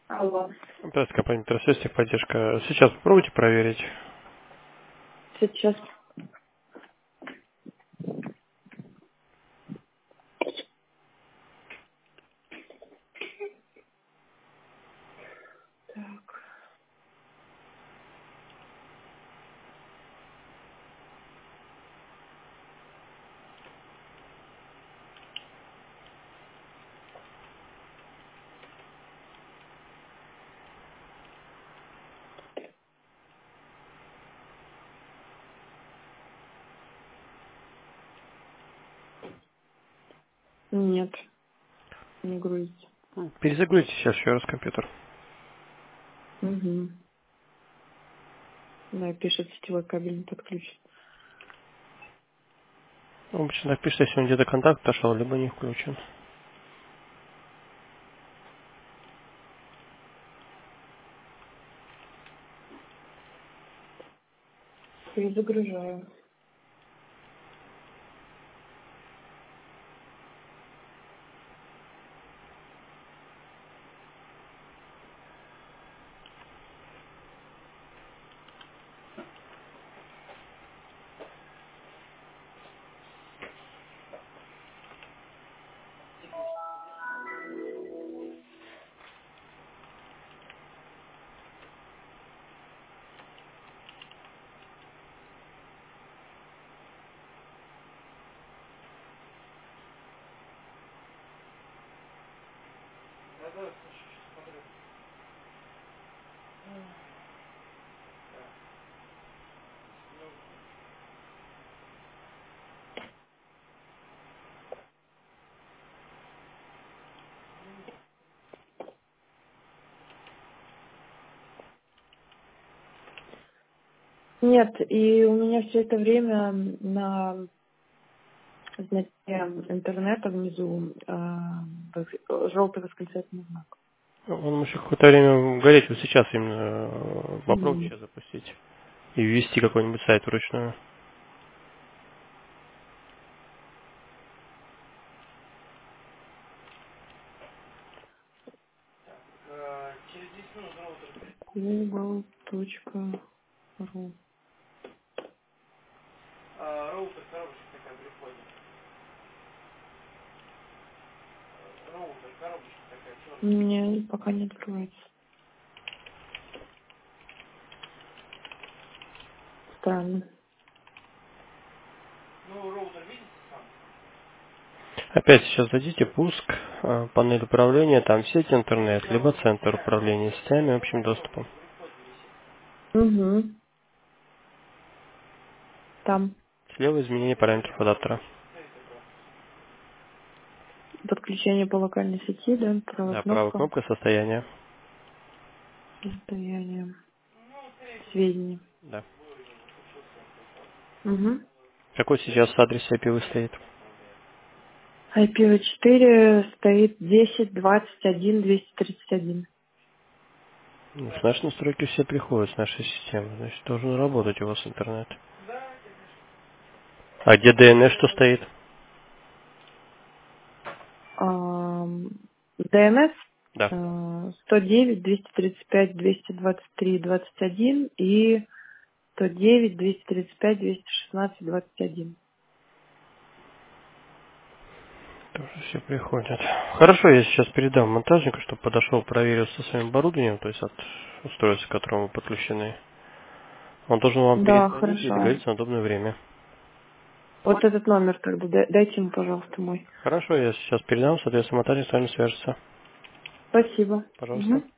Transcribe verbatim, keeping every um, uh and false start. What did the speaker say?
Алло. Здравствуйте, компания Интерсвязь, техподдержка. Сейчас попробуйте проверить. Сейчас. Так. Нет, не грузится. Перезагрузите сейчас еще раз компьютер. Угу. Да, пишет сетевой кабель не подключен. Обычно так пишет, если он где-то контакт отошел, либо не включен. Перезагружаю. Нет, и у меня все это время на значке интернета внизу э, желтый восклицательный знак. Он может какое-то время гореть. Вот сейчас именно э, попробуйте Угу. сейчас запустить. И ввести какой-нибудь сайт вручную. Google точка ру. Мне пока не открывается. Странно. Опять сейчас дадите пуск, э, панель управления, там сеть интернет, либо центр управления сетями общим доступом. Угу. Там Слева изменение параметров адаптера. подключение по локальной сети, да, правая Да, правая кнопка, кнопка состояния. состояние, сведения. Да. Угу. Какой сейчас адрес ай пи ви стоит? ай пи ви четыре стоит десять двадцать один двести тридцать один. Ну, с нашей настройки все приходят с нашей системы. Значит, должен работать у вас интернет. А где ди эн эс что стоит? Ам, ди эн эс Да. э, сто девять двести тридцать пять двести двадцать три двадцать один и сто девять двести тридцать пять двести шестнадцать двадцать один. Тоже все приходят. Хорошо, я сейчас передам монтажнику, чтобы подошел, проверил со своим оборудованием, то есть от устройства, к которому вы подключены. Он должен вам Да, перезвонить и хорошо. договориться на удобное время. Вот этот номер тогда дай- дайте ему, пожалуйста, мой. Хорошо, я сейчас передам, соответственно, монтажник с вами свяжется. Спасибо. Пожалуйста. Мгм.